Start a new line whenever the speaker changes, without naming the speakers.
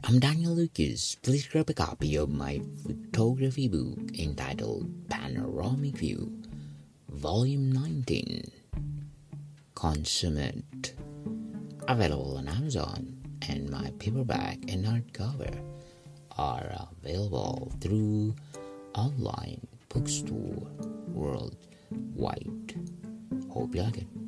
I'm Daniel Lucas. Please grab a copy of my photography book entitled Panoramic View, Volume 19, Consummate, available on Amazon, and my paperback and hardcover are available through online bookstore worldwide. Hope you like it.